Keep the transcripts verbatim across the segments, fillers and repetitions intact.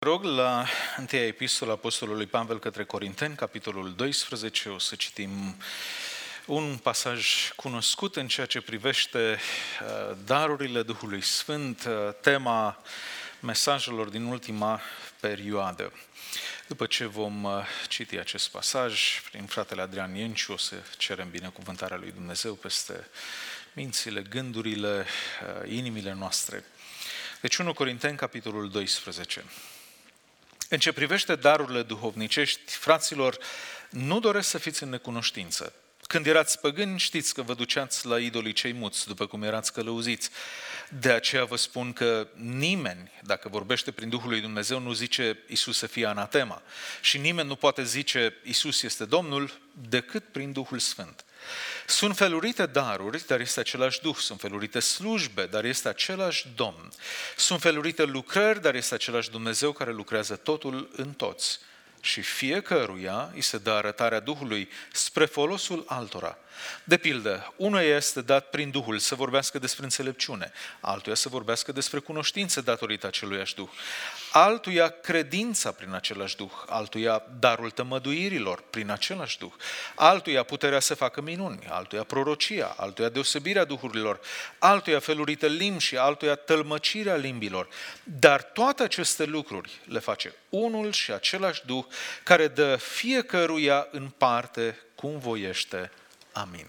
Rog la întâia epistola Apostolului Pavel către Corinteni, capitolul doisprezece, o să citim un pasaj cunoscut în ceea ce privește darurile Duhului Sfânt, tema mesajelor din ultima perioadă. După ce vom citi acest pasaj, prin fratele Adrian Ienciu, o să cerem binecuvântarea lui Dumnezeu peste mințile, gândurile, inimile noastre. Deci unu Corinteni, capitolul doisprezece. În ce privește darurile duhovnicești, fraților, nu doresc să fiți în necunoștință. Când erați păgâni, știți că vă duceați la idolii cei muți, după cum erați călăuziți. De aceea vă spun că nimeni, dacă vorbește prin Duhul lui Dumnezeu, nu zice Iisus să fie anatema. Și nimeni nu poate zice Iisus este Domnul decât prin Duhul Sfânt. Sunt felurite daruri, dar este același Duh. Sunt felurite slujbe, dar este același Domn. Sunt felurite lucrări, dar este același Dumnezeu care lucrează totul în toți. Și fiecăruia îi se dă arătarea Duhului spre folosul altora. De pildă, unuia este dat prin Duhul să vorbească despre înțelepciune, altuia să vorbească despre cunoștință datorită aceluiași Duh, altuia credința prin același Duh, altuia darul tămăduirilor prin același Duh, altuia puterea să facă minuni, altuia prorocia, altuia deosebirea duhurilor, altuia felurite limbi și altuia tălmăcirea limbilor. Dar toate aceste lucruri le face unul și același Duh, care dă fiecăruia în parte cum voiește. Amin.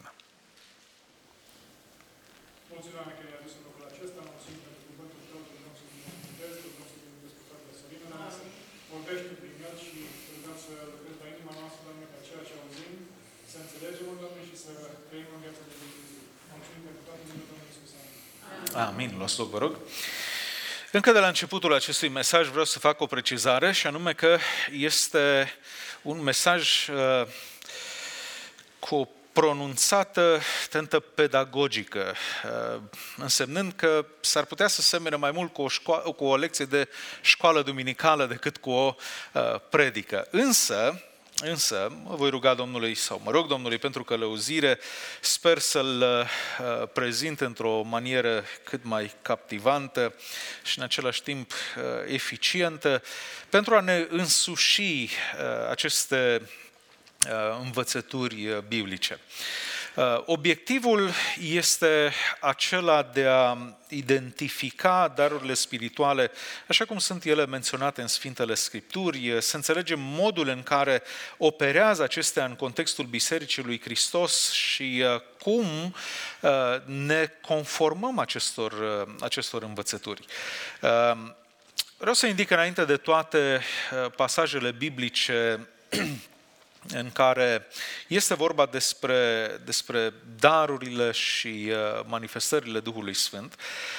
Mulțumim, Doamne, că ne-ai adus în locul acesta. Mulțumim pentru cuvântul Tău, că rugăm să binecuvântezi, că rugăm să binecuvântezi cu toată Sălină noastră. Vorbește prin el și rugăm să lucrezi la inima noastră, Doamne, ca ceea ce auzim, să înțelegem, Doamne, și să trăim în viața de zi cu zi. Mulțumim pentru toate numele Domnului Iisus. Amin. Amin. Luați loc, vă rog. Încă de la începutul acestui mesaj vreau să fac o precizare, și anume că este un mesaj uh, cu o pronunțată tentă pedagogică, însemnând că s-ar putea să semene mai mult cu o, școală, cu o lecție de școală duminicală decât cu o predică. Însă, însă, mă voi ruga Domnului, sau mă rog Domnului pentru călăuzire, sper să-l prezint într-o manieră cât mai captivantă și în același timp eficientă, pentru a ne însuși aceste învățături biblice. Obiectivul este acela de a identifica darurile spirituale, așa cum sunt ele menționate în Sfintele Scripturi, să înțelegem modul în care operează acestea în contextul Bisericii lui Hristos și cum ne conformăm acestor, acestor învățături. Vreau să indic înainte de toate pasajele biblice în care este vorba despre, despre darurile și manifestările Duhului Sfânt.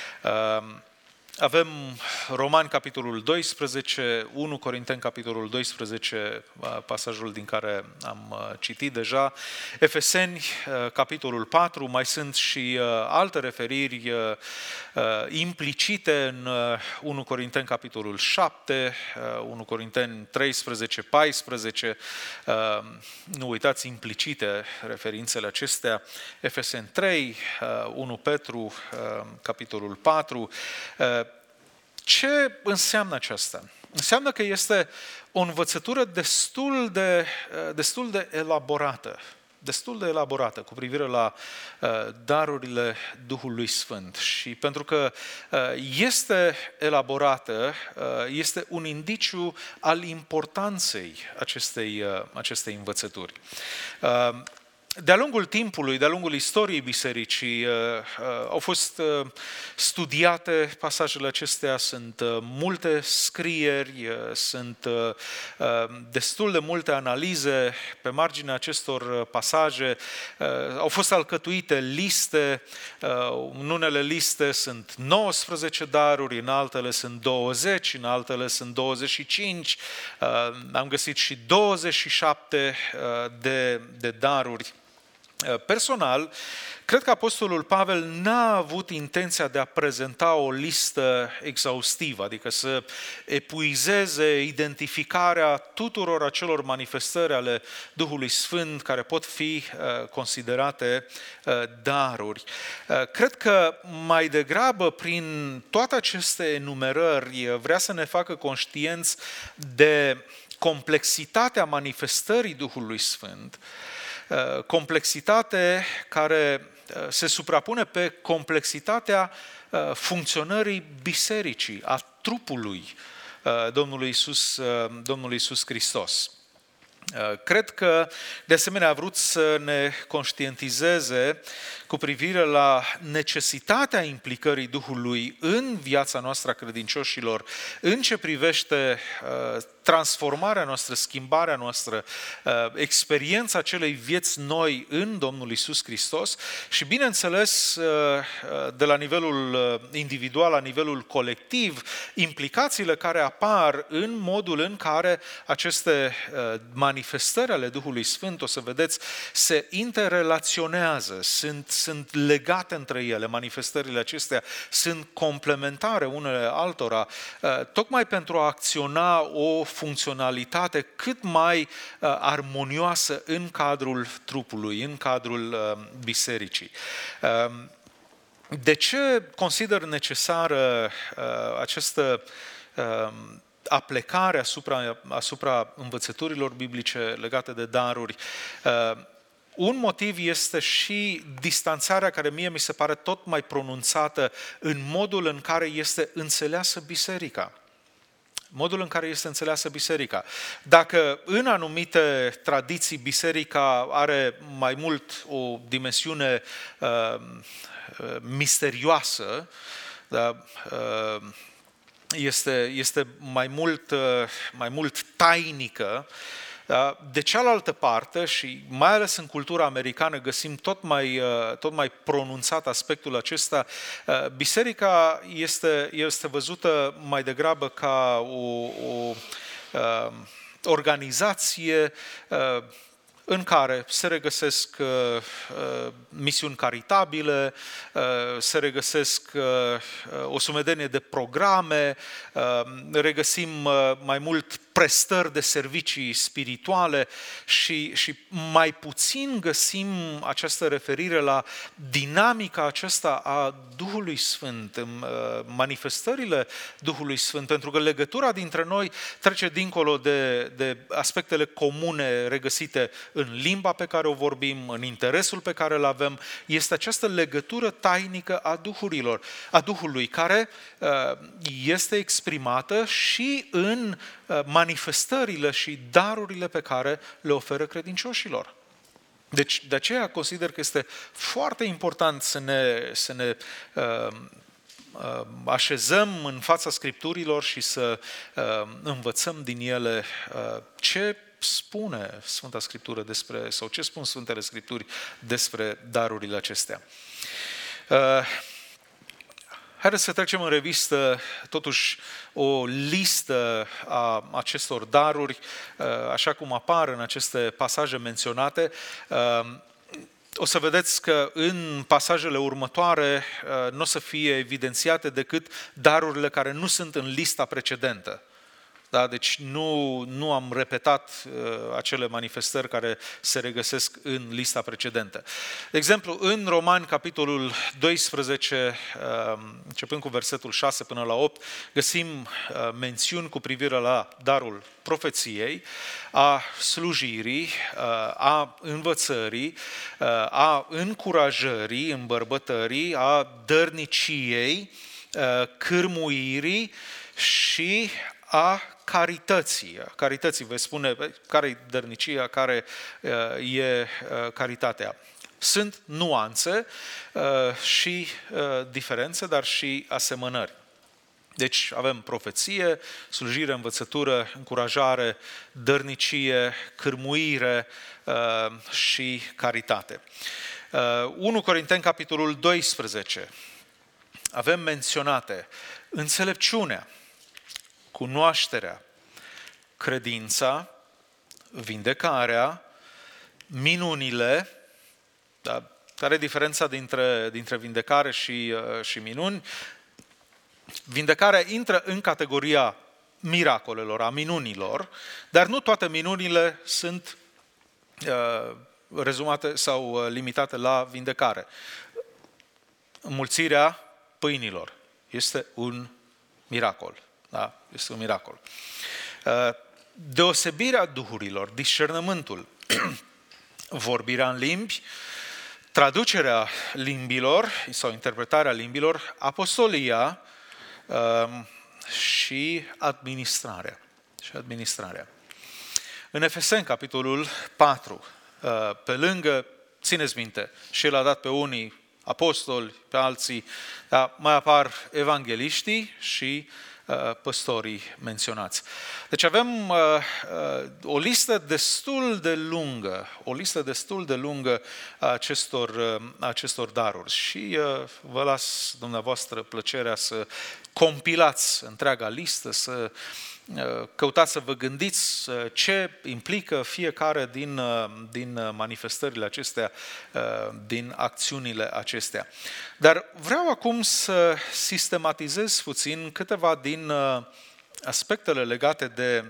Avem Romani, capitolul doisprezece, unu Corinteni, capitolul doisprezece, pasajul din care am citit deja, Efeseni, capitolul patru, mai sunt și alte referiri implicite în unu Corinteni, capitolul șapte, unu Corinteni treisprezece, paisprezece, nu uitați implicite referințele acestea, Efeseni trei, unu Petru, capitolul patru. Ce înseamnă aceasta? Înseamnă că este o învățătură destul de, destul de elaborată, destul de elaborată cu privire la darurile Duhului Sfânt. Și pentru că este elaborată, este un indiciu al importanței acestei, acestei învățături. De-a lungul timpului, de-a lungul istoriei bisericii, au fost studiate pasajele acestea, sunt multe scrieri, sunt destul de multe analize pe marginea acestor pasaje, au fost alcătuite liste, în unele liste sunt nouăsprezece daruri, în altele sunt douăzeci, în altele sunt douăzeci și cinci, am găsit și douăzeci și șapte de, de daruri. Personal, cred că apostolul Pavel n-a avut intenția de a prezenta o listă exhaustivă, adică să epuizeze identificarea tuturor acelor manifestări ale Duhului Sfânt care pot fi considerate daruri. Cred că mai degrabă prin toate aceste enumerări vrea să ne facă conștienți de complexitatea manifestării Duhului Sfânt, complexitate care se suprapune pe complexitatea funcționării bisericii, a trupului Domnului Iisus, Domnului Iisus Hristos. Cred că, de asemenea, a vrut să ne conștientizeze cu privire la necesitatea implicării Duhului în viața noastră a credincioșilor, în ce privește transformarea noastră, schimbarea noastră, experiența acelei vieți noi în Domnul Iisus Hristos și, bineînțeles, de la nivelul individual, la nivelul colectiv, implicațiile care apar în modul în care aceste manifestări ale Duhului Sfânt, o să vedeți, se interrelaționează, sunt, sunt legate între ele, manifestările acestea sunt complementare unele altora, tocmai pentru a acționa o funcționalitate cât mai armonioasă în cadrul trupului, în cadrul bisericii. De ce consider necesară această aplecare asupra, asupra învățăturilor biblice legate de daruri? Un motiv este și distanțarea care mie mi se pare tot mai pronunțată în modul în care este înțeleasă biserica. Modul în care este înțeleasă biserica. Dacă în anumite tradiții biserica are mai mult o dimensiune uh, misterioasă, da, uh, este, este mai mult, uh, mai mult tainică, de cealaltă parte, și mai ales în cultura americană găsim tot mai, tot mai pronunțat aspectul acesta, biserica este, este văzută mai degrabă ca o, o organizație în care se regăsesc uh, uh, misiuni caritabile, uh, se regăsesc uh, o sumedenie de programe, uh, regăsim uh, mai mult prestări de servicii spirituale și, și mai puțin găsim această referire la dinamica aceasta a Duhului Sfânt, uh, manifestările Duhului Sfânt, pentru că legătura dintre noi trece dincolo de, de aspectele comune regăsite în limba pe care o vorbim, în interesul pe care îl avem, este această legătură tainică a duhurilor, a Duhului, care este exprimată și în manifestările și darurile pe care le oferă credincioșilor. Deci, de aceea consider că este foarte important să ne, să ne uh, uh, așezăm în fața Scripturilor și să uh, învățăm din ele uh, ce spune Sfânta Scriptură despre, sau ce spun Sfântele Scripturi despre darurile acestea. Uh, Haideți să trecem în revistă totuși o listă a acestor daruri, uh, așa cum apar în aceste pasaje menționate. Uh, O să vedeți că în pasajele următoare uh, nu o să fie evidențiate decât darurile care nu sunt în lista precedentă. Da, deci nu, nu am repetat uh, acele manifestări care se regăsesc în lista precedentă. De exemplu, în Romani, capitolul doisprezece, uh, începând cu versetul șase până la opt, găsim uh, mențiuni cu privire la darul profeției, a slujirii, uh, a învățării, uh, a încurajării, îmbărbătării, a dărniciei, uh, cârmuirii și a carității. Carității, vei spune, care-i dărnicia, care uh, e uh, caritatea. Sunt nuanțe uh, și uh, diferențe, dar și asemănări. Deci avem profeție, slujire, învățătură, încurajare, dărnicie, cârmuire uh, și caritate. Uh, unu Corinteni, capitolul doisprezece. Avem menționate înțelepciunea, cunoașterea, credința, vindecarea, minunile, Da? Care e diferența dintre, dintre vindecare și, și minuni? Vindecarea intră în categoria miracolelor, a minunilor, dar nu toate minunile sunt uh, rezumate sau limitate la vindecare. Înmulțirea pâinilor este un miracol. Da? Este un miracol. Uh, deosebirea duhurilor, discernământul, vorbirea în limbi, traducerea limbilor sau interpretarea limbilor, apostolia uh, și administrarea. Și administrarea. În Efeseni, capitolul patru, uh, pe lângă, țineți minte, și el a dat pe unii apostoli, pe alții, dar mai apar evangeliștii și uh, păstorii menționați. Deci avem uh, uh, o listă destul de lungă, o listă destul de lungă a acestor, uh, acestor daruri și uh, vă las dumneavoastră plăcerea să compilați întreaga listă, să căutați să vă gândiți ce implică fiecare din, din manifestările acestea, din acțiunile acestea. Dar vreau acum să sistematizez puțin câteva din aspectele legate de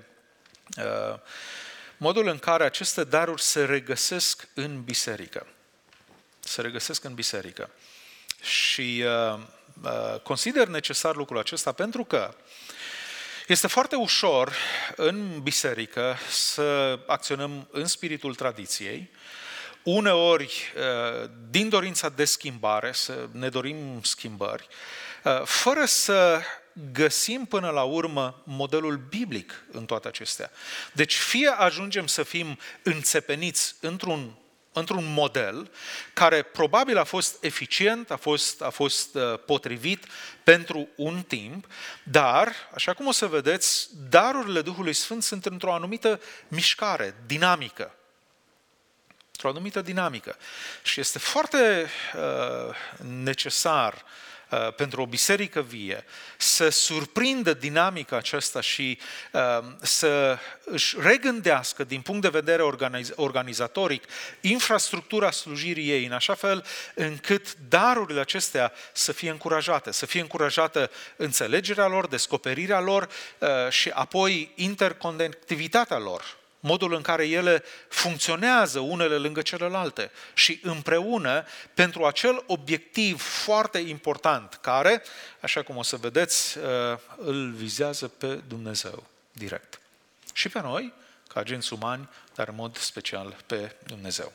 modul în care aceste daruri se regăsesc în biserică. Se regăsesc în biserică. Și consider necesar lucrul acesta pentru că este foarte ușor în biserică să acționăm în spiritul tradiției, uneori din dorința de schimbare, să ne dorim schimbări, fără să găsim până la urmă modelul biblic în toate acestea. Deci fie ajungem să fim înțepeniți într-un într-un model care probabil a fost eficient, a fost, a fost potrivit pentru un timp, dar, așa cum o să vedeți, darurile Duhului Sfânt sunt într-o anumită mișcare, dinamică. Într-o anumită dinamică. Și este foarte uh, necesar pentru o biserică vie, să surprindă dinamica aceasta și uh, să își regândească din punct de vedere organiz- organizatoric infrastructura slujirii ei, în așa fel încât darurile acestea să fie încurajate, să fie încurajată înțelegerea lor, descoperirea lor uh, și apoi interconectivitatea lor. Modul în care ele funcționează unele lângă celelalte și împreună pentru acel obiectiv foarte important care, așa cum o să vedeți, îl vizează pe Dumnezeu direct. Și pe noi, ca agenți umani, dar în mod special pe Dumnezeu.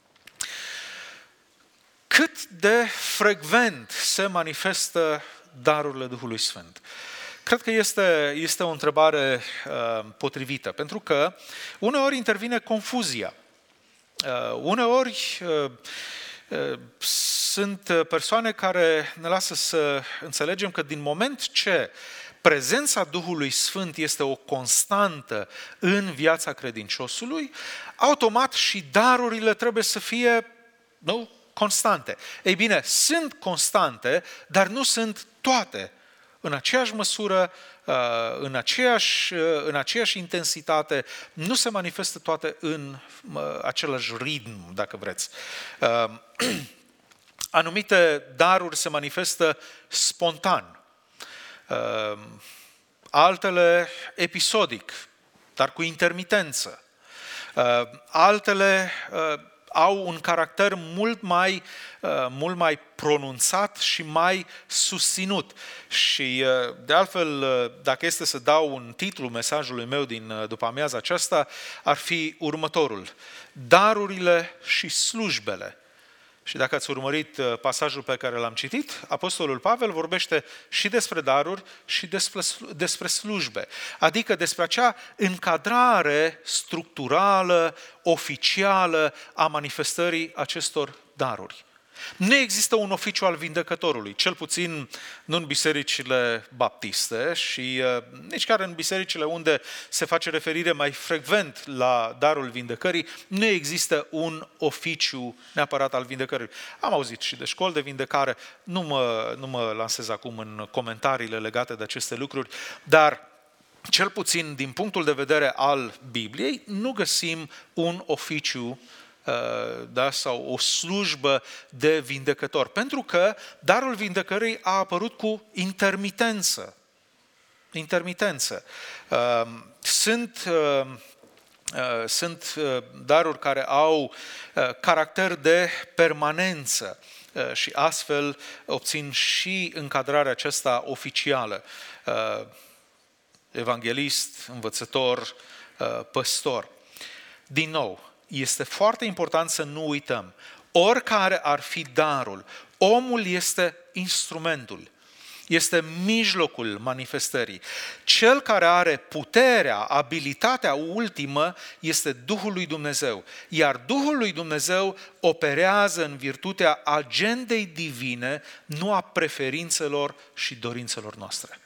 Cât de frecvent se manifestă darurile Duhului Sfânt? Cred că este, este o întrebare uh, potrivită, pentru că uneori intervine confuzia. Uh, uneori uh, uh, sunt persoane care ne lasă să înțelegem că din moment ce prezența Duhului Sfânt este o constantă în viața credinciosului, automat și darurile trebuie să fie, nu, constante. Ei bine, sunt constante, dar nu sunt toate în aceeași măsură, în aceeași, în aceeași intensitate, nu se manifestă toate în același ritm, dacă vreți. Anumite daruri se manifestă spontan, altele episodic, dar cu intermitență. Altele au un caracter mult mai, mult mai pronunțat și mai susținut. Și de altfel, dacă este să dau un titlu mesajului meu din după amiaza aceasta, ar fi următorul: darurile și slujbele. Și dacă ați urmărit pasajul pe care l-am citit, Apostolul Pavel vorbește și despre daruri și despre, despre slujbe. Adică despre acea încadrare structurală, oficială a manifestării acestor daruri. Nu există un oficiu al vindecătorului, cel puțin nu în bisericile baptiste și uh, nici chiar în bisericile unde se face referire mai frecvent la darul vindecării, nu există un oficiu neapărat al vindecării. Am auzit și de școli de vindecare, nu mă, nu mă lansez acum în comentariile legate de aceste lucruri, dar cel puțin din punctul de vedere al Bibliei, nu găsim un oficiu da, sau o slujbă de vindecător. Pentru că darul vindecării a apărut cu intermitență. Intermitență. Sunt, sunt daruri care au caracter de permanență și astfel obțin și încadrarea aceasta oficială. Evanghelist, învățător, păstor. Din nou, este foarte important să nu uităm. Oricare ar fi darul, omul este instrumentul. Este mijlocul manifestării. Cel care are puterea, abilitatea ultimă este Duhul lui Dumnezeu. Iar Duhul lui Dumnezeu operează în virtutea agendei divine, nu a preferințelor și dorințelor noastre.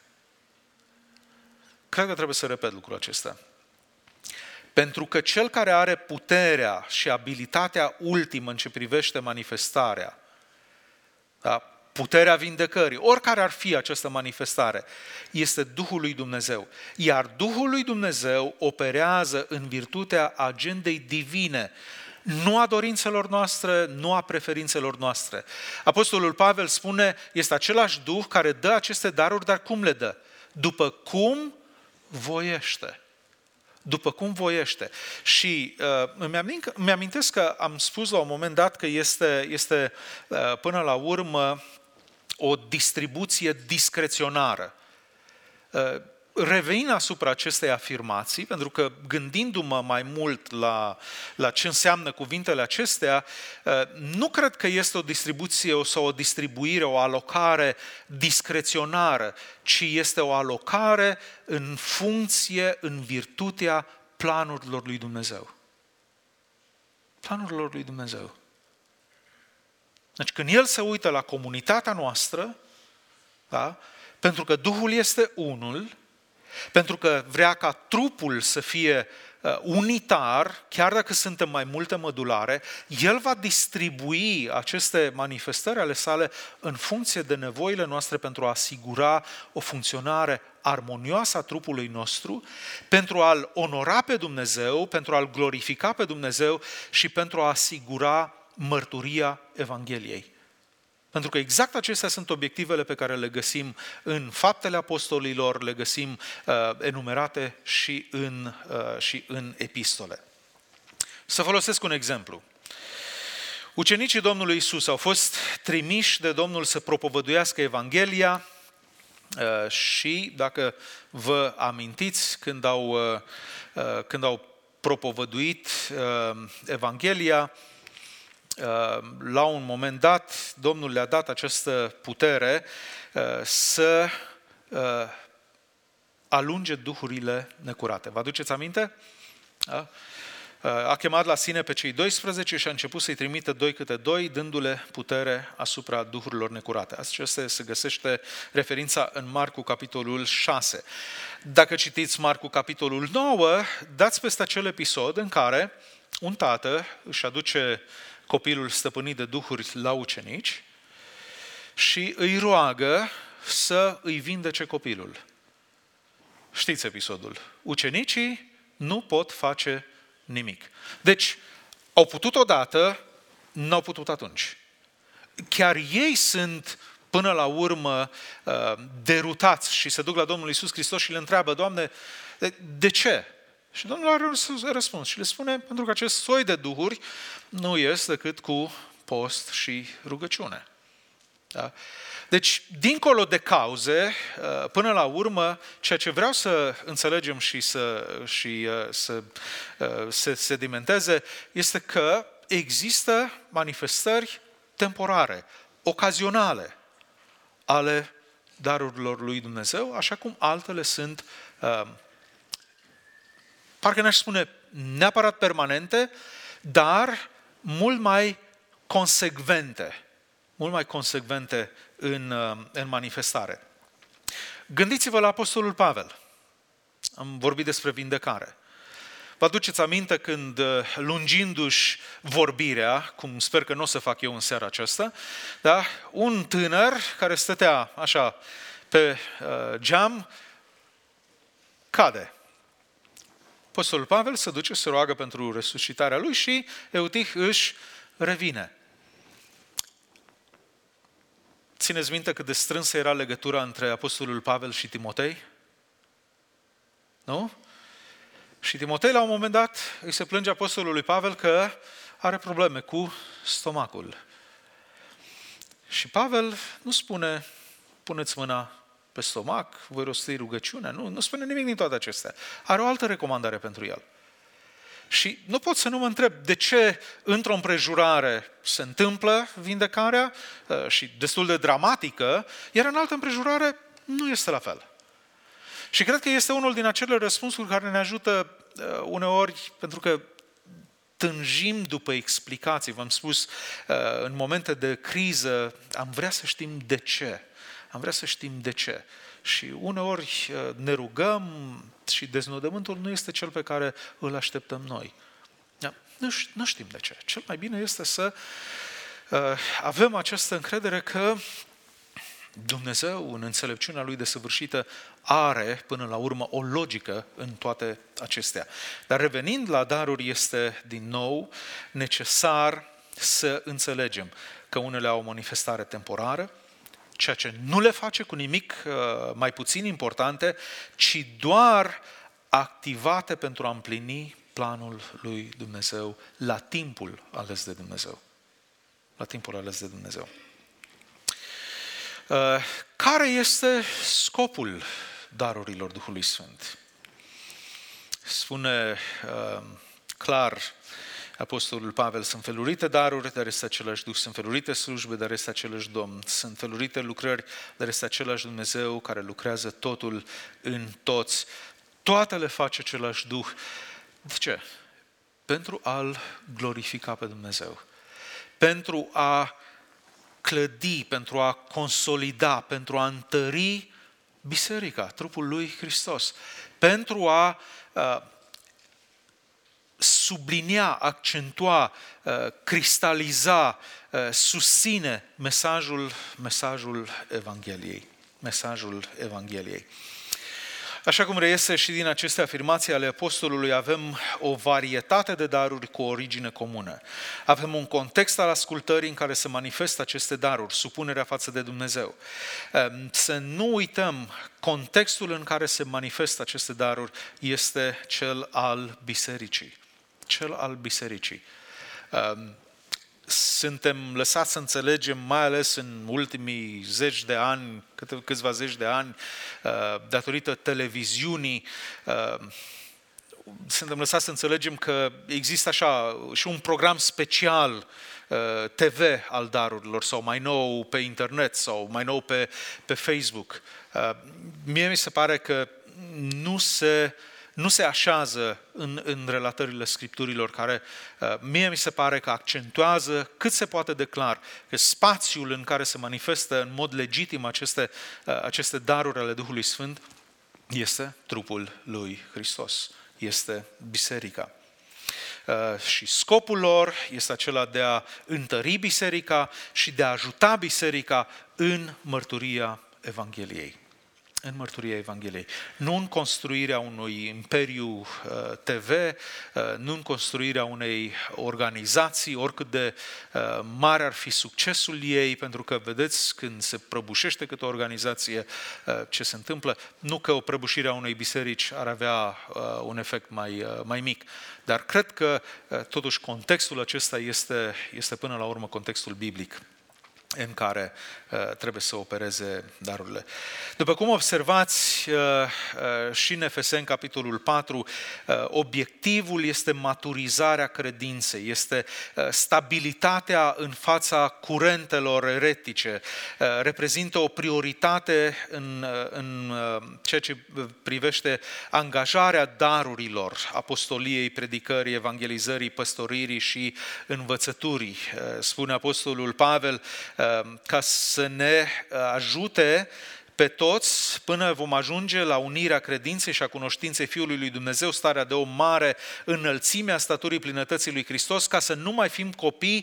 Cred că trebuie să repet lucrul acesta. Pentru că cel care are puterea și abilitatea ultimă în ce privește manifestarea, da? Puterea vindecării, oricare ar fi această manifestare, este Duhul lui Dumnezeu. Iar Duhul lui Dumnezeu operează în virtutea agendei divine, nu a dorințelor noastre, nu a preferințelor noastre. Apostolul Pavel spune, este același Duh care dă aceste daruri, dar cum le dă? După cum voiește. După cum voiește. Și uh, îmi, amint, îmi amintesc că am spus la un moment dat că este, este uh, până la urmă o distribuție discreționară. Uh, revin asupra acestei afirmații, pentru că gândindu-mă mai mult la, la ce înseamnă cuvintele acestea, uh, nu cred că este o distribuție sau o distribuire, o alocare discreționară, ci este o alocare în funcție, în virtutea planurilor lui Dumnezeu. Planurilor lui Dumnezeu. Deci când El se uită la comunitatea noastră, da, pentru că Duhul este unul, pentru că vrea ca trupul să fie unitar, chiar dacă suntem mai multe mădulare, El va distribui aceste manifestări ale sale în funcție de nevoile noastre pentru a asigura o funcționare armonioasă a trupului nostru, pentru a-L onora pe Dumnezeu, pentru a-L glorifica pe Dumnezeu și pentru a asigura mărturia Evangheliei. Pentru că exact acestea sunt obiectivele pe care le găsim în Faptele Apostolilor, le găsim uh, enumerate și în, uh, și în epistole. Să folosesc un exemplu. Ucenicii Domnului Iisus au fost trimiși de Domnul să propovăduiască Evanghelia uh, și, dacă vă amintiți, când au, uh, uh, când au propovăduit uh, Evanghelia, la un moment dat, Domnul le-a dat această putere să alunge duhurile necurate. Vă aduceți aminte? Da? A chemat la sine pe cei doisprezece și a început să-i trimită doi câte doi, dându-le putere asupra duhurilor necurate. Acesta se găsește referința în Marcu, capitolul șase. Dacă citiți Marcu, capitolul nouă, dați peste acel episod în care un tată își aduce copilul stăpânit de duhuri la ucenici și îi roagă să îi vindece copilul. Știți episodul. Ucenicii nu pot face nimic. Deci, au putut odată, n-au putut atunci. Chiar ei sunt, până la urmă, derutați și se duc la Domnul Iisus Hristos și le întreabă, Doamne, de ce? Și Domnul are un răspuns și le spune, pentru că acest soi de duhuri nu ies decât cu post și rugăciune. Da? Deci, dincolo de cauze, până la urmă, ceea ce vreau să înțelegem și să, și să se sedimenteze este că există manifestări temporare, ocazionale ale darurilor lui Dumnezeu, așa cum altele sunt, parcă n-aș spune neapărat permanente, dar mult mai consecvente, mult mai consecvente în, în manifestare. Gândiți-vă la Apostolul Pavel. Am vorbit despre vindecare. Vă aduceți aminte când, lungindu-și vorbirea, cum sper că nu o să fac eu în seara aceasta, da? Un tânăr care stătea așa pe uh, geam, cade. Apostolul Pavel se duce, se roagă pentru resuscitarea lui și Eutih își revine. Țineți minte cât de strânsă era legătura între Apostolul Pavel și Timotei? Nu? Și Timotei la un moment dat îi se plânge Apostolului Pavel că are probleme cu stomacul. Și Pavel nu spune, puneți mâna pe stomac, voi rosti rugăciunea, nu, nu spune nimic din toate acestea. Are o altă recomandare pentru el. Și nu pot să nu mă întreb de ce într-o împrejurare se întâmplă vindecarea și destul de dramatică, iar în altă împrejurare nu este la fel. Și cred că este unul din acele răspunsuri care ne ajută uneori, pentru că tânjim după explicații. V-am spus, în momente de criză, am vrea să știm de ce. Am vrea să știm de ce. Și uneori ne rugăm și deznodământul nu este cel pe care îl așteptăm noi. Nu știm de ce. Cel mai bine este să avem această încredere că Dumnezeu, în înțelepciunea Lui desăvârșită, are până la urmă o logică în toate acestea. Dar revenind la daruri, este din nou necesar să înțelegem că unele au o manifestare temporară, ceea ce nu le face cu nimic mai puțin importante, ci doar activate pentru a împlini planul lui Dumnezeu la timpul ales de Dumnezeu. La timpul ales de Dumnezeu. Care este scopul darurilor Duhului Sfânt? Spune uh, clar Apostolul Pavel, sunt felurite daruri, dar este același Duh, sunt felurite slujbe, dar este același Domn, sunt felurite lucrări, dar este același Dumnezeu care lucrează totul în toți. Toate le face același Duh. De ce? Pentru a-L glorifica pe Dumnezeu. Pentru a clădi, pentru a consolida, pentru a întări biserica, trupul lui Hristos, pentru a uh, sublinia, accentua, uh, cristaliza, uh, susține mesajul, mesajul Evangheliei. Mesajul Evangheliei. Așa cum reiese și din aceste afirmații ale apostolului, avem o varietate de daruri cu o origine comună. Avem un context al ascultării în care se manifestă aceste daruri, supunerea față de Dumnezeu. Să nu uităm, contextul în care se manifestă aceste daruri este cel al bisericii. Cel al bisericii. Suntem lăsați să înțelegem, mai ales în ultimii zeci de ani, câțiva zeci de ani, datorită televiziunii, suntem lăsați să înțelegem că există așa și un program special T V al darurilor, sau mai nou pe internet, sau mai nou pe, pe Facebook. Mie mi se pare că nu se... nu se așează în, în relatările Scripturilor, care uh, mie mi se pare că accentuează cât se poate de clar că spațiul în care se manifestă în mod legitim aceste, uh, aceste daruri ale Duhului Sfânt este trupul lui Hristos, este biserica. Uh, și scopul lor este acela de a întări biserica și de a ajuta biserica în mărturia Evangheliei. În mărturia Evangheliei. Nu în construirea unui imperiu T V, nu în construirea unei organizații, oricât de mare ar fi succesul ei, pentru că, vedeți, când se prăbușește câte o organizație, ce se întâmplă, nu că o prăbușire a unei biserici ar avea un efect mai, mai mic, dar cred că, totuși, contextul acesta este, este până la urmă contextul biblic în care uh, trebuie să opereze darurile. După cum observați uh, uh, și în Efeseni, capitolul patru, uh, obiectivul este maturizarea credinței, este uh, stabilitatea în fața curentelor eretice, uh, reprezintă o prioritate în, uh, în uh, ceea ce privește angajarea darurilor, apostoliei, predicării, evangelizării, păstoririi și învățăturii. Uh, spune apostolul Pavel, ca să ne ajute pe toți până vom ajunge la unirea credinței și a cunoștinței Fiului lui Dumnezeu, starea de o mare înălțime a staturii plinătății lui Hristos, ca să nu mai fim copii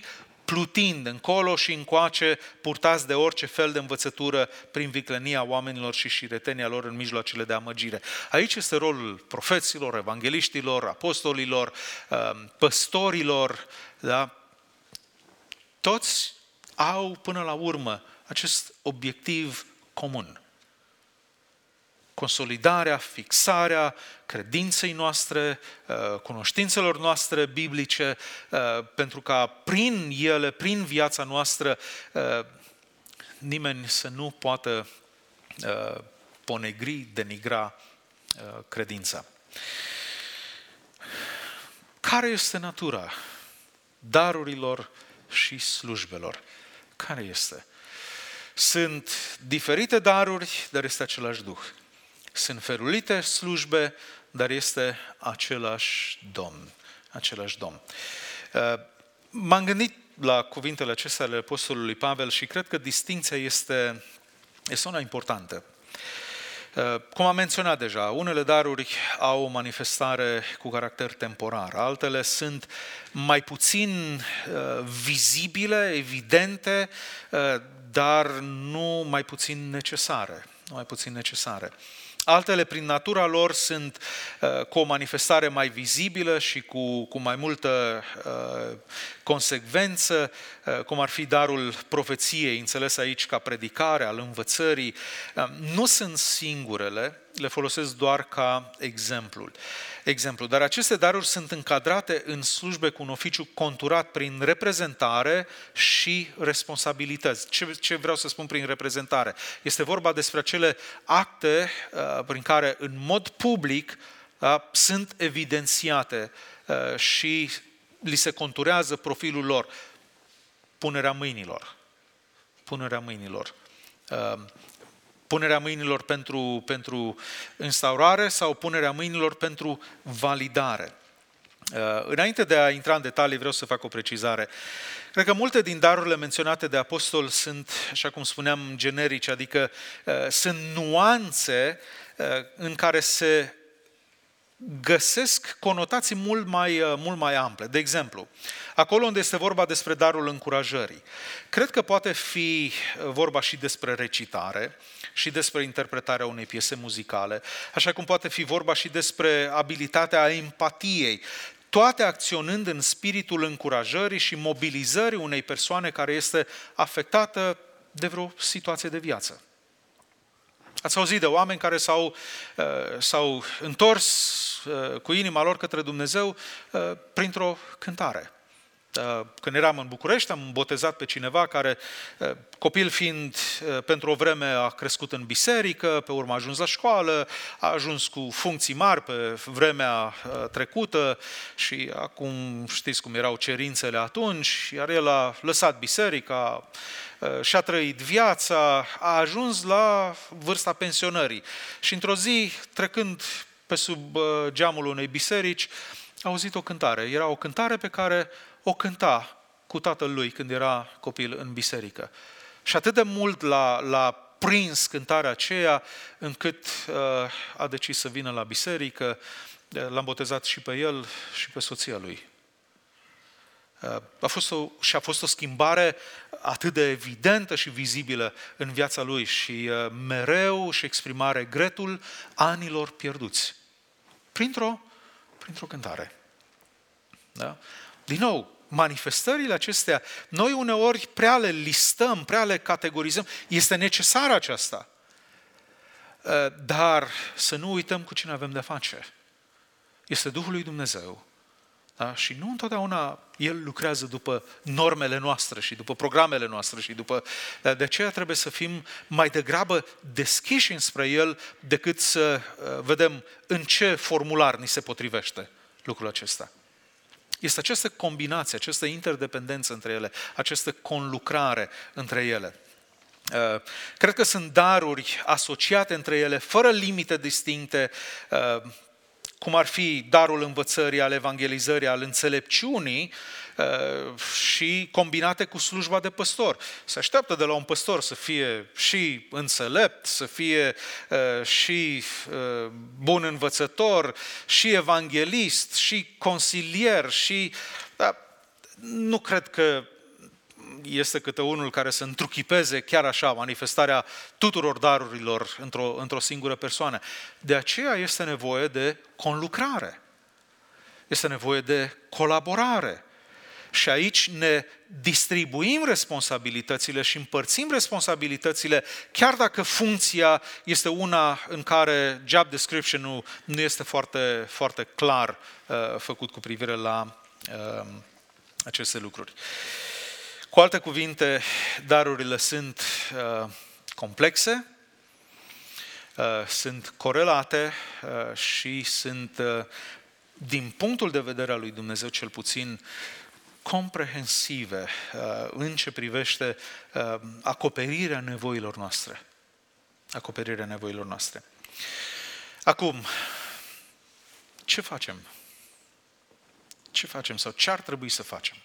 plutind încolo și încoace, purtați de orice fel de învățătură prin viclenia oamenilor și șiretenia lor în mijloacele de amăgire. Aici este rolul profeților, evangeliștilor, apostolilor, păstorilor, da? Toți au până la urmă acest obiectiv comun. Consolidarea, fixarea credinței noastre, cunoștințelor noastre biblice, pentru ca prin ele, prin viața noastră, nimeni să nu poată ponegri, denigra credința. Care este natura darurilor și slujbelor? Care este? Sunt diferite daruri, dar este același Duh. Sunt felurite slujbe, dar este același Domn. Același Domn. M-am gândit la cuvintele acestea ale apostolului Pavel și cred că distincția este, este una importantă. Cum am menționat deja, unele daruri au o manifestare cu caracter temporar, altele sunt mai puțin vizibile, evidente, dar nu mai puțin necesare. Nu mai puțin necesare. Altele, prin natura lor, sunt uh, cu o manifestare mai vizibilă și cu, cu mai multă uh, consecvență, uh, cum ar fi darul profeției, înțeles aici ca predicare, al învățării. Uh, nu sunt singurele, le folosesc doar ca exemplul. Exemplu, dar aceste daruri sunt încadrate în slujbe cu un oficiu conturat prin reprezentare și responsabilități. Ce, ce vreau să spun prin reprezentare? Este vorba despre acele acte uh, prin care în mod public uh, sunt evidențiate uh, și li se conturează profilul lor. Punerea mâinilor. Punerea mâinilor. Uh, Punerea mâinilor pentru, pentru instaurare sau punerea mâinilor pentru validare. Înainte de a intra în detalii, vreau să fac o precizare. Cred că multe din darurile menționate de apostol sunt, așa cum spuneam, generice, adică sunt nuanțe în care se găsesc conotații mult mai, mult mai ample. De exemplu, acolo unde este vorba despre darul încurajării, cred că poate fi vorba și despre recitare și despre interpretarea unei piese muzicale, așa cum poate fi vorba și despre abilitatea empatiei, toate acționând în spiritul încurajării și mobilizării unei persoane care este afectată de vreo situație de viață. Ați auzit de oameni care s-au, s-au întors cu inima lor către Dumnezeu printr-o cântare. Când eram în București, am botezat pe cineva care, copil fiind, pentru o vreme a crescut în biserică, pe urmă a ajuns la școală, a ajuns cu funcții mari pe vremea trecută și acum știți cum erau cerințele atunci, iar el a lăsat biserica, și-a trăit viața, a ajuns la vârsta pensionării. Și într-o zi, trecând pe sub geamul unei biserici, a auzit o cântare. Era o cântare pe care o cânta cu tatăl lui când era copil în biserică. Și atât de mult l-a, l-a prins cântarea aceea, încât uh, a decis să vină la biserică, l-am botezat și pe el și pe soția lui. A fost o, și a fost o schimbare atât de evidentă și vizibilă în viața lui și uh, mereu își exprima regretul anilor pierduți. Printr-o, printr-o cântare. Da? Din nou, manifestările acestea, noi uneori prea le listăm, prea le categorizăm. Este necesară aceasta. Uh, dar să nu uităm cu cine avem de face. Este Duhul lui Dumnezeu. Da? Și nu întotdeauna El lucrează după normele noastre și după programele noastre și după... De aceea trebuie să fim mai degrabă deschiși înspre El decât să vedem în ce formular ni se potrivește lucrul acesta. Este această combinație, această interdependență între ele, această conlucrare între ele. Cred că sunt daruri asociate între ele, fără limite distincte, cum ar fi darul învățării, al evangelizării, al înțelepciunii și combinate cu slujba de păstor. Se așteaptă de la un păstor să fie și înțelept, să fie și bun învățător, și evanghelist, și consilier, și... Da, nu cred că este câte unul care să întruchipeze chiar așa manifestarea tuturor darurilor într-o, într-o singură persoană. De aceea este nevoie de conlucrare. Este nevoie de colaborare. Și aici ne distribuim responsabilitățile și împărțim responsabilitățile, chiar dacă funcția este una în care job description-ul nu este foarte, foarte clar uh, făcut cu privire la uh, aceste lucruri. Cu alte cuvinte, darurile sunt uh, complexe, uh, sunt corelate uh, și sunt, uh, din punctul de vedere al lui Dumnezeu cel puțin, comprehensive uh, în ce privește uh, acoperirea nevoilor noastre. Acoperirea nevoilor noastre. Acum, ce facem? Ce facem sau ce ar trebui să facem?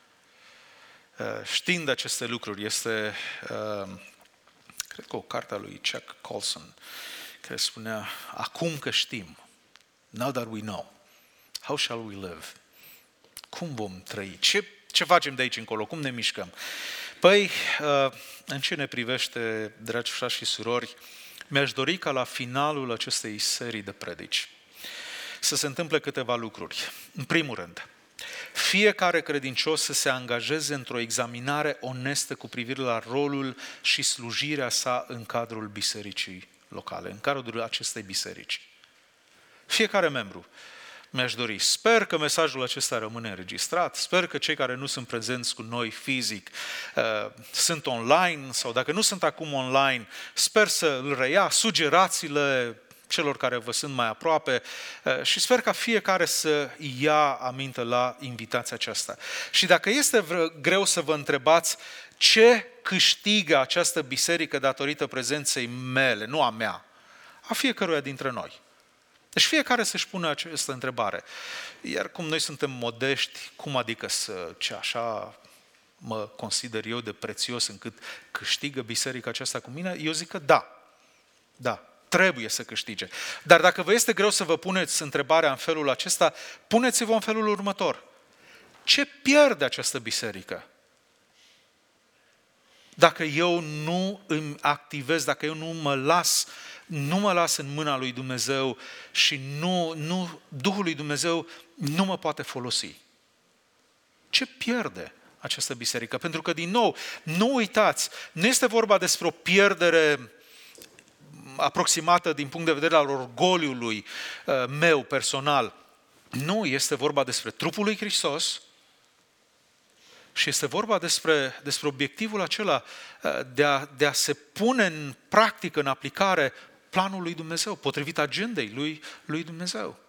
Uh, știind aceste lucruri, este, uh, cred că o carte a lui Chuck Colson, care spunea, acum că știm, now that we know, how shall we live? Cum vom trăi? Ce, ce facem de aici încolo? Cum ne mișcăm? Păi, în ce ne privește, dragi frați și surori, mi-aș dori ca la finalul acestei serii de predici să se întâmple câteva lucruri. În primul rând, fiecare credincios să se angajeze într-o examinare onestă cu privire la rolul și slujirea sa în cadrul bisericii locale, în cadrul acestei biserici. Fiecare membru. Mi-aș dori. Sper că mesajul acesta rămâne înregistrat, sper că cei care nu sunt prezenți cu noi fizic uh, sunt online sau dacă nu sunt acum online, sper să îl reia, sugerați-le celor care vă sunt mai aproape uh, și sper ca fiecare să ia aminte la invitația aceasta. Și dacă este greu să vă întrebați ce câștigă această biserică datorită prezenței mele, nu a mea, a fiecăruia dintre noi. Deci fiecare să-și pună această întrebare. Iar cum noi suntem modești, cum adică să, ce așa mă consider eu de prețios încât câștigă biserica aceasta cu mine? Eu zic că da, da, trebuie să câștige. Dar dacă vă este greu să vă puneți întrebarea în felul acesta, puneți-vă în felul următor. Ce pierde această biserică? Dacă eu nu îmi activez, dacă eu nu mă las nu mă las în mâna lui Dumnezeu și nu, nu, Duhul lui Dumnezeu nu mă poate folosi. Ce pierde această biserică? Pentru că, din nou, nu uitați, nu este vorba despre o pierdere aproximată din punct de vedere al orgoliului uh, meu personal. Nu, este vorba despre trupul lui Hristos și este vorba despre, despre obiectivul acela uh, de a, de a se pune în practică, în aplicare planul lui Dumnezeu, potrivit agendei lui, lui Dumnezeu.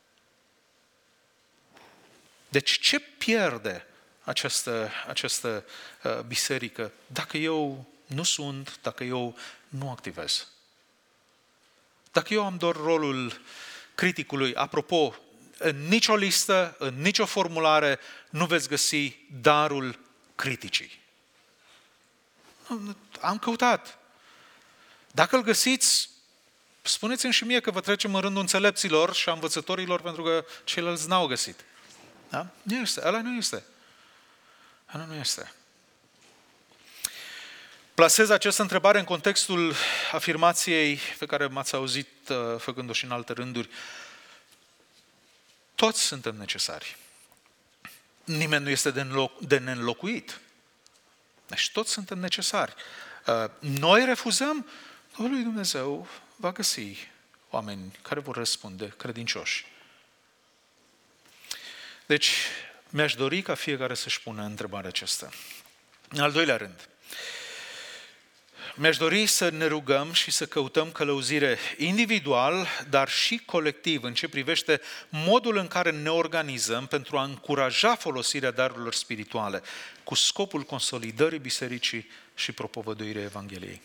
Deci ce pierde această, această uh, biserică dacă eu nu sunt, dacă eu nu activez? Dacă eu am doar rolul criticului, apropo, în nicio listă, în nicio formulare nu veți găsi darul criticii. Am căutat. Dacă îl găsiți, spuneți-mi și mie că vă trecem în rândul înțelepților și a învățătorilor pentru că ceilalți n-au găsit. Da? Nu este, ăla nu este. Ăla nu este. Plasez această întrebare în contextul afirmației pe care m-ați auzit făcând-o și în alte rânduri. Toți suntem necesari. Nimeni nu este de, înloc, de neînlocuit. Deci toți suntem necesari. Noi refuzăm, Domnul lui Dumnezeu va găsi oameni care vor răspunde, credincioși. Deci, mi-aș dori ca fiecare să-și pună întrebarea aceasta. În al doilea rând, mi-aș dori să ne rugăm și să căutăm călăuzire individual, dar și colectiv, în ce privește modul în care ne organizăm pentru a încuraja folosirea darurilor spirituale, cu scopul consolidării bisericii și propovăduirii Evangheliei.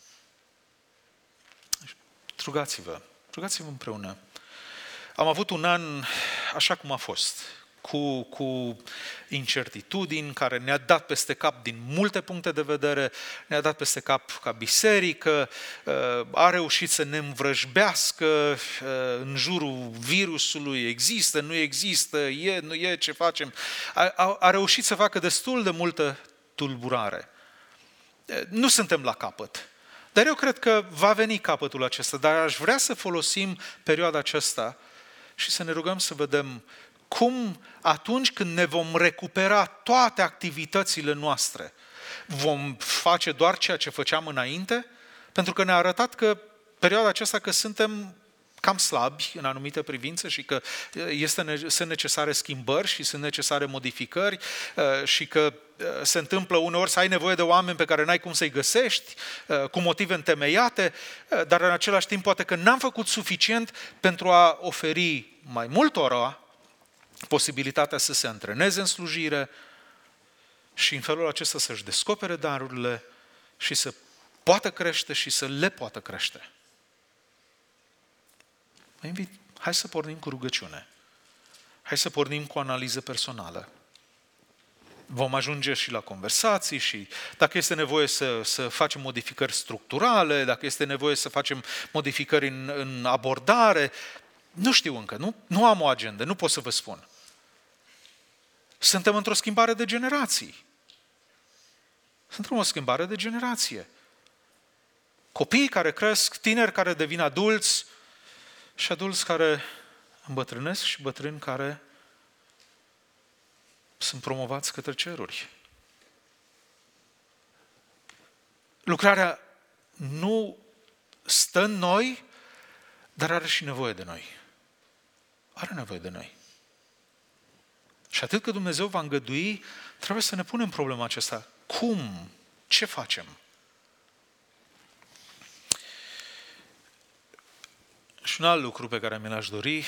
Rugați-vă, rugați-vă împreună. Am avut un an așa cum a fost, cu, cu incertitudini care ne-a dat peste cap din multe puncte de vedere, ne-a dat peste cap ca biserică, a reușit să ne învrăjbească în jurul virusului, există, nu există, e, nu e, ce facem. A, a, a reușit să facă destul de multă tulburare. Nu suntem la capăt. Dar eu cred că va veni capătul acesta, dar aș vrea să folosim perioada aceasta și să ne rugăm să vedem cum atunci când ne vom recupera toate activitățile noastre, vom face doar ceea ce făceam înainte? Pentru că ne-a arătat că perioada aceasta că suntem cam slabi în anumite privințe și că este, sunt necesare schimbări și sunt necesare modificări și că se întâmplă uneori să ai nevoie de oameni pe care n-ai cum să-i găsești, cu motive întemeiate, dar în același timp poate că n-am făcut suficient pentru a oferi mai multora posibilitatea să se antreneze în slujire și în felul acesta să-și descopere darurile și să poată crește și să le poată crește. Mă invit, hai să pornim cu rugăciune. Hai să pornim cu o analiză personală. Vom ajunge și la conversații și dacă este nevoie să, să facem modificări structurale, dacă este nevoie să facem modificări în, în abordare, nu știu încă, nu, nu am o agendă, nu pot să vă spun. Suntem într-o schimbare de generații. Suntem o schimbare de generație. Copiii care cresc, tineri care devin adulți și adulți care îmbătrânesc și bătrâni care sunt promovați către ceruri. Lucrarea nu stă în noi, dar are și nevoie de noi. Are nevoie de noi. Și atât că Dumnezeu va îngădui, trebuie să ne punem problema aceasta. Cum? Ce facem? Și un alt lucru pe care mi l-aș dori,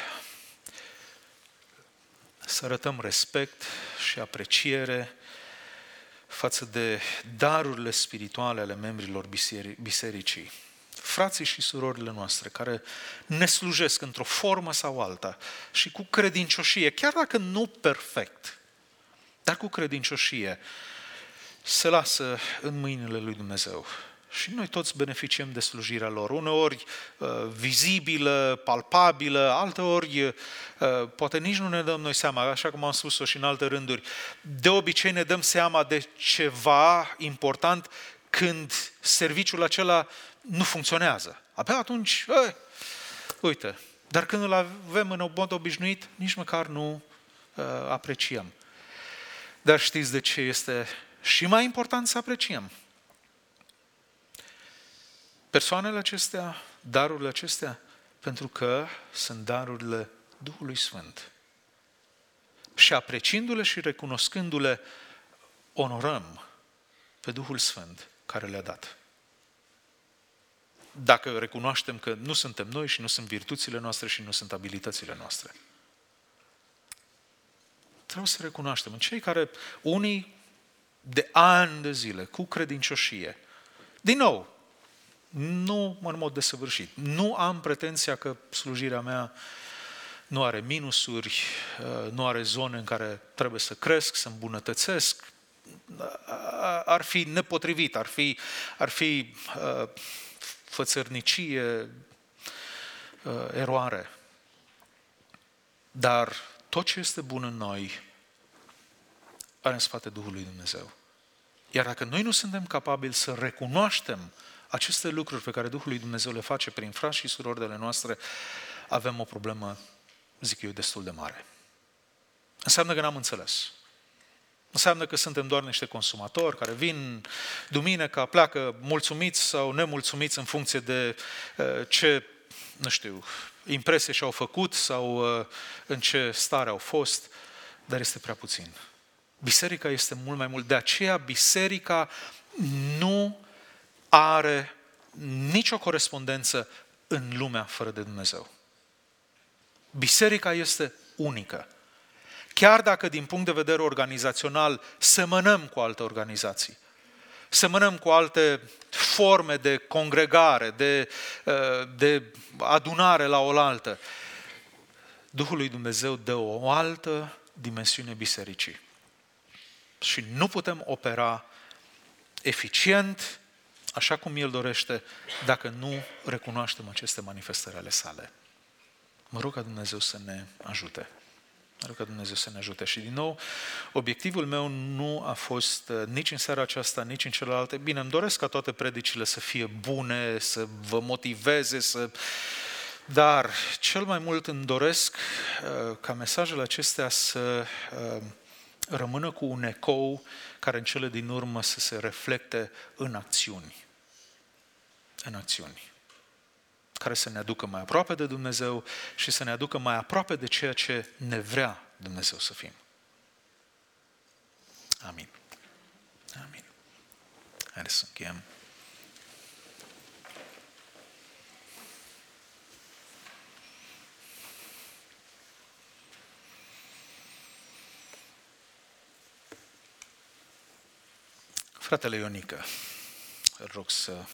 să arătăm respect și apreciere față de darurile spirituale ale membrilor bisericii. Frații și surorile noastre care ne slujesc într-o formă sau alta și cu credincioșie, chiar dacă nu perfect, dar cu credincioșie, se lasă în mâinile lui Dumnezeu. Și noi toți beneficiem de slujirea lor, uneori uh, vizibilă, palpabilă, alteori uh, poate nici nu ne dăm noi seama, așa cum am spus-o și în alte rânduri. De obicei ne dăm seama de ceva important când serviciul acela nu funcționează. Abia atunci, eh, uite, dar când îl avem în mod obișnuit, nici măcar nu uh, apreciem. Dar știți de ce este și mai important să apreciem? Persoanele acestea, darurile acestea, pentru că sunt darurile Duhului Sfânt. Și apreciindu-le și recunoscându-le, onorăm pe Duhul Sfânt care le-a dat. Dacă recunoaștem că nu suntem noi și nu sunt virtuțile noastre și nu sunt abilitățile noastre. Trebuie să recunoaștem. În cei care, unii de ani de zile, cu credincioșie, din nou, nu în mod desăvârșit. Nu am pretenția că slujirea mea nu are minusuri, nu are zone în care trebuie să cresc, să îmbunătățesc. Ar fi nepotrivit, ar fi, ar fi uh, fățărnicie, uh, eroare. Dar tot ce este bun în noi are în spate Duhul lui Dumnezeu. Iar dacă noi nu suntem capabili să recunoaștem aceste lucruri pe care Duhul lui Dumnezeu le face prin frați și surori de ale noastre, avem o problemă, zic eu, destul de mare. Înseamnă că n-am înțeles. Înseamnă că suntem doar niște consumatori care vin duminica, pleacă mulțumiți sau nemulțumiți în funcție de uh, ce, nu știu, impresie și-au făcut sau uh, în ce stare au fost, dar este prea puțin. Biserica este mult mai mult. De aceea biserica nu are nicio corespondență în lumea fără de Dumnezeu. Biserica este unică. Chiar dacă din punct de vedere organizațional semănăm cu alte organizații, semănăm cu alte forme de congregare, de, de adunare la oaltă, Duhul lui Dumnezeu dă o altă dimensiune bisericii. Și nu putem opera eficient, așa cum El dorește, dacă nu recunoaștem aceste manifestări ale sale. Mă rog ca Dumnezeu să ne ajute. Rog Dumnezeu să ne ajute. Și din nou, obiectivul meu nu a fost nici în seara aceasta, nici în celelalte. Bine, îmi doresc ca toate predicile să fie bune, să vă motiveze, să... dar cel mai mult îmi doresc ca mesajele acestea să rămână cu un ecou care în cele din urmă să se reflecte în acțiuni. În acțiuni. Care să ne aducă mai aproape de Dumnezeu și să ne aducă mai aproape de ceea ce ne vrea Dumnezeu să fim. Amin. Amin. Haideți să încheiem. Fratele Ionică, îl rog să